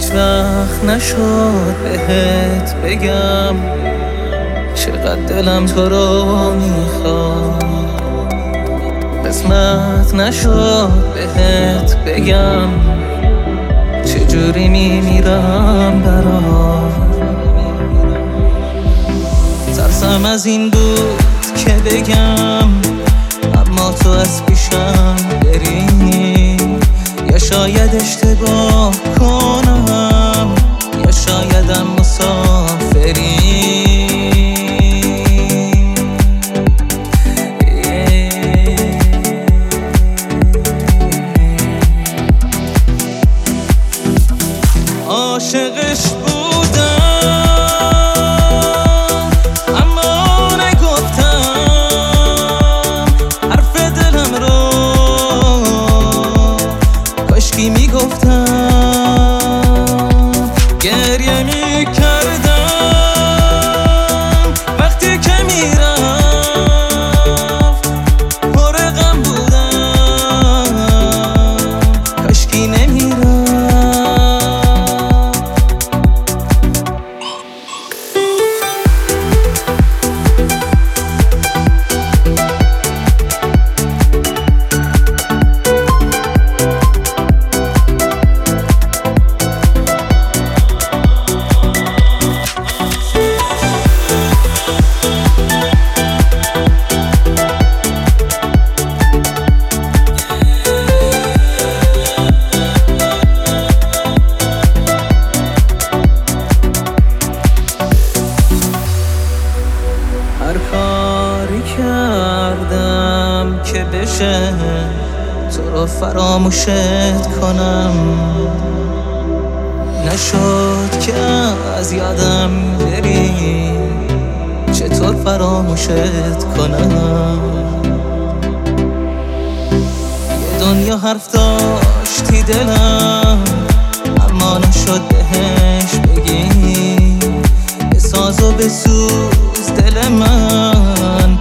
هیچ وقت نشد بهت بگم چقدر دلم تو رو میخواد. قسمت نشد بهت بگم چجوری میمیرم برات. ترسم از این بود که بگم اما تو از پیشم بری، یا شاید اشتباه کنم یا شایدم مسافری. عاشقش بودم اما نگفتم حرف دلم رو، کاشکی میگفتم. گریه میکردم وقتی که میرفت، پر غم بودم کاشکی نمیرفت. هر کاری کردم که بشه تو رو فراموشت کنم، نشد که از یادم بری، چطور فراموشت کنم. یه دنیا حرف داشتی دلم اما نشد بهش بگی، بساز و بسوز دل من